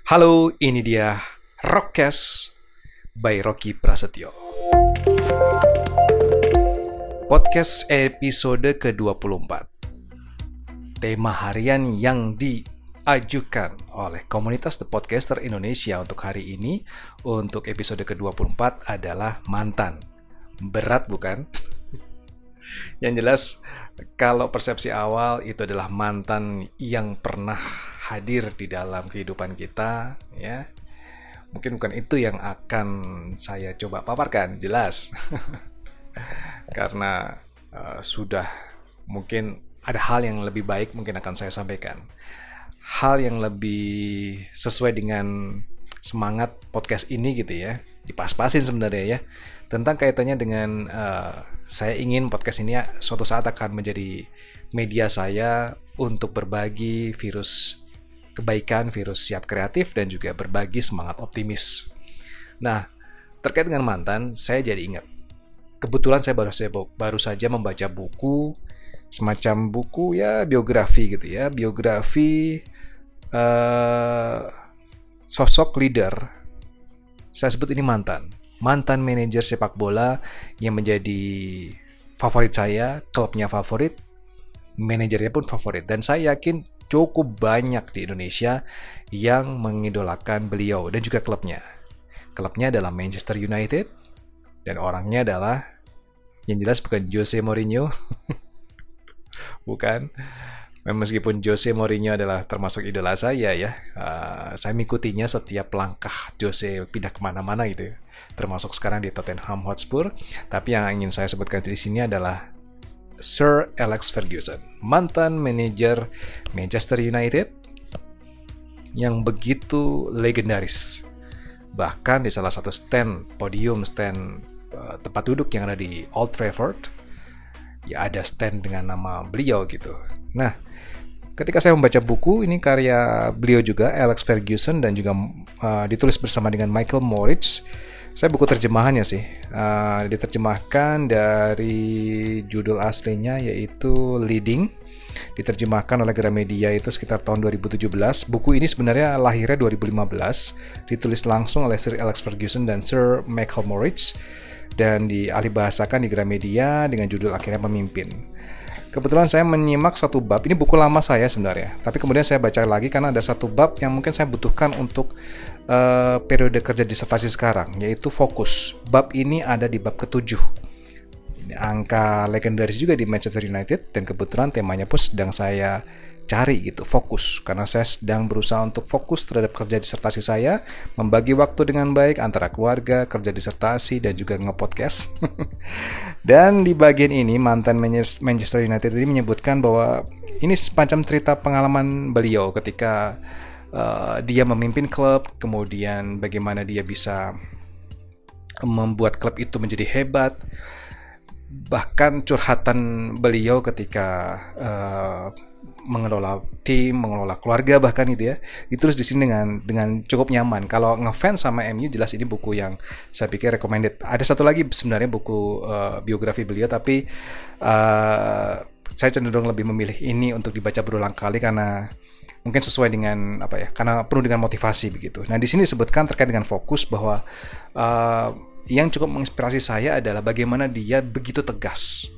Halo, ini dia Rockcast by Rocky Prasetyo. Podcast episode ke-24. Tema harian yang diajukan oleh komunitas The Podcaster Indonesia untuk hari ini, untuk episode ke-24 adalah mantan. Berat bukan? Yang jelas, kalau persepsi awal itu adalah mantan yang pernah hadir di dalam kehidupan kita, ya. Mungkin bukan itu yang akan saya coba paparkan, jelas. Karena sudah mungkin ada hal yang lebih baik mungkin akan saya sampaikan. Hal yang lebih sesuai dengan semangat podcast ini gitu ya. Dipas-pasin sebenarnya ya. Tentang kaitannya dengan saya ingin podcast ini suatu saat akan menjadi media saya untuk berbagi virus kebaikan, virus siap kreatif, dan juga berbagi semangat optimis. Nah, terkait dengan mantan, saya jadi ingat. Kebetulan saya baru saja membaca buku, semacam buku ya biografi gitu ya, biografi sosok leader. Saya sebut ini mantan manajer sepak bola yang menjadi favorit saya, klubnya favorit, manajernya pun favorit, dan saya yakin cukup banyak di Indonesia yang mengidolakan beliau dan juga klubnya. Klubnya adalah Manchester United dan orangnya adalah yang jelas bukan Jose Mourinho. Bukan. Meskipun Jose Mourinho adalah termasuk idola saya ya. Saya mengikutinya setiap langkah Jose pindah kemana-mana gitu ya. Termasuk sekarang di Tottenham Hotspur. Tapi yang ingin saya sebutkan di sini adalah Sir Alex Ferguson, mantan manajer Manchester United yang begitu legendaris. Bahkan di salah satu stand tempat duduk yang ada di Old Trafford, ya ada stand dengan nama beliau gitu. Nah, ketika saya membaca buku ini karya beliau juga, Alex Ferguson, dan juga ditulis bersama dengan Michael Moritz. Saya buku terjemahannya sih, diterjemahkan dari judul aslinya yaitu Leading, diterjemahkan oleh Gramedia itu sekitar tahun 2017. Buku ini sebenarnya lahirnya 2015, ditulis langsung oleh Sir Alex Ferguson dan Sir Michael Moritz, dan dialihbahasakan di Gramedia dengan judul akhirnya Pemimpin. Kebetulan saya menyimak satu bab, ini buku lama saya sebenarnya, tapi kemudian saya baca lagi karena ada satu bab yang mungkin saya butuhkan untuk periode kerja disertasi sekarang, yaitu fokus. Bab ini ada di bab ke-7. Ini angka legendaris juga di Manchester United, dan kebetulan temanya pun sedang saya cari gitu, fokus. Karena saya sedang berusaha untuk fokus terhadap kerja disertasi saya, membagi waktu dengan baik antara keluarga, kerja disertasi, dan juga nge-podcast. Dan di bagian ini, mantan Manchester United ini menyebutkan bahwa ini semacam cerita pengalaman beliau ketika dia memimpin klub, kemudian bagaimana dia bisa membuat klub itu menjadi hebat. Bahkan curhatan beliau ketika mengelola tim, mengelola keluarga bahkan itu ya, ditulis di sini dengan cukup nyaman. Kalau ngefans sama MU, jelas ini buku yang saya pikir recommended. Ada satu lagi sebenarnya buku biografi beliau, tapi saya cenderung lebih memilih ini untuk dibaca berulang kali karena mungkin sesuai dengan karena penuh dengan motivasi begitu. Nah, di sini disebutkan terkait dengan fokus bahwa yang cukup menginspirasi saya adalah bagaimana dia begitu tegas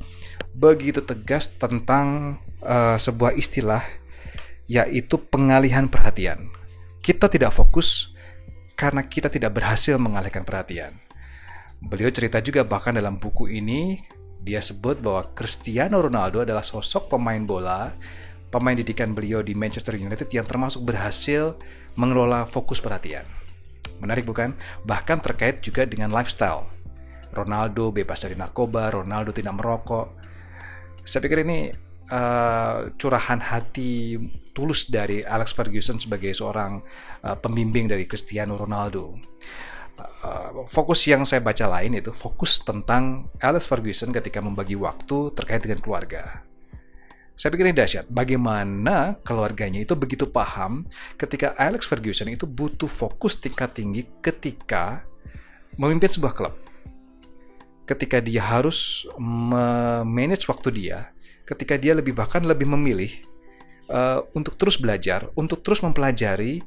tentang sebuah istilah, yaitu pengalihan perhatian. Kita tidak fokus karena kita tidak berhasil mengalihkan perhatian. Beliau cerita juga bahkan dalam buku ini, dia sebut bahwa Cristiano Ronaldo adalah sosok pemain bola, pemain didikan beliau di Manchester United yang termasuk berhasil mengelola fokus perhatian. Menarik bukan? Bahkan terkait juga dengan lifestyle. Ronaldo bebas dari narkoba, Ronaldo tidak merokok. Saya pikir ini curahan hati tulus dari Alex Ferguson sebagai seorang pembimbing dari Cristiano Ronaldo. Fokus yang saya baca lain itu fokus tentang Alex Ferguson ketika membagi waktu terkait dengan keluarga. Saya pikir ini dahsyat. Bagaimana keluarganya itu begitu paham ketika Alex Ferguson itu butuh fokus tingkat tinggi ketika memimpin sebuah klub. Ketika dia harus manage waktu dia, ketika dia lebih memilih untuk terus belajar, untuk terus mempelajari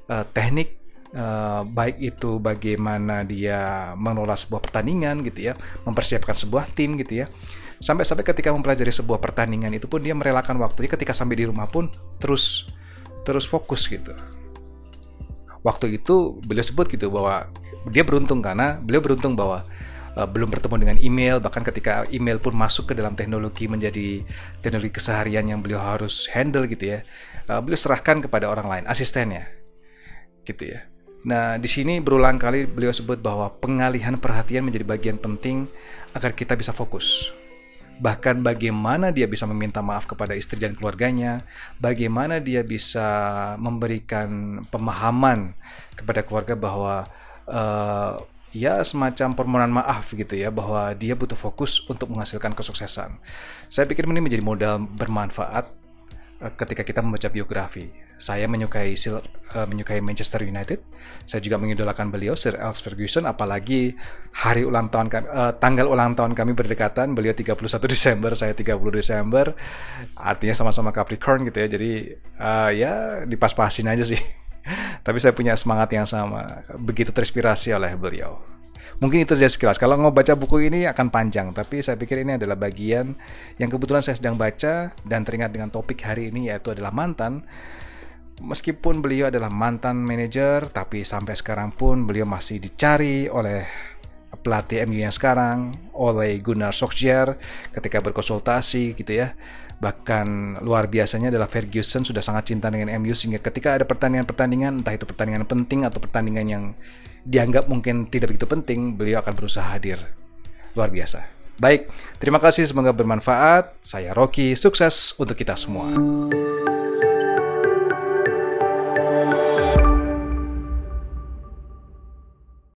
teknik, baik itu bagaimana dia mengelola sebuah pertandingan gitu ya, mempersiapkan sebuah tim gitu ya. Sampai-sampai ketika mempelajari sebuah pertandingan itu pun dia merelakan waktunya, ketika sampai di rumah pun terus fokus gitu. Waktu itu beliau sebut gitu bahwa dia beruntung karena beliau beruntung bahwa belum bertemu dengan email, bahkan ketika email pun masuk ke dalam teknologi menjadi teknologi keseharian yang beliau harus handle gitu ya, beliau serahkan kepada orang lain, asistennya gitu ya. Nah, di sini berulang kali beliau sebut bahwa pengalihan perhatian menjadi bagian penting agar kita bisa fokus. Bahkan bagaimana dia bisa meminta maaf kepada istri dan keluarganya, bagaimana dia bisa memberikan pemahaman kepada keluarga bahwa ya semacam permohonan maaf gitu ya, bahwa dia butuh fokus untuk menghasilkan kesuksesan. Saya pikir ini menjadi modal bermanfaat ketika kita membaca biografi. Saya menyukai Manchester United. Saya juga mengidolakan beliau, Sir Alex Ferguson. Apalagi hari ulang tahun kami, tanggal ulang tahun kami berdekatan. Beliau 31 Desember, saya 30 Desember. Artinya sama-sama Capricorn gitu ya. Jadi ya dipas-pasin aja sih. Tapi saya punya semangat yang sama. Begitu terinspirasi oleh beliau. Mungkin itu saja sekilas. Kalau mau baca buku ini akan panjang, tapi saya pikir ini adalah bagian yang kebetulan saya sedang baca dan teringat dengan topik hari ini, yaitu adalah mantan. Meskipun beliau adalah mantan manajer, tapi sampai sekarang pun beliau masih dicari oleh pelatih MU yang sekarang, oleh Gunnar Solskjaer ketika berkonsultasi gitu ya. Bahkan luar biasanya adalah Ferguson sudah sangat cinta dengan MU, sehingga ketika ada pertandingan-pertandingan, entah itu pertandingan penting atau pertandingan yang dianggap mungkin tidak begitu penting, beliau akan berusaha hadir. Luar biasa. Baik, terima kasih, semoga bermanfaat. Saya Rocky, sukses untuk kita semua.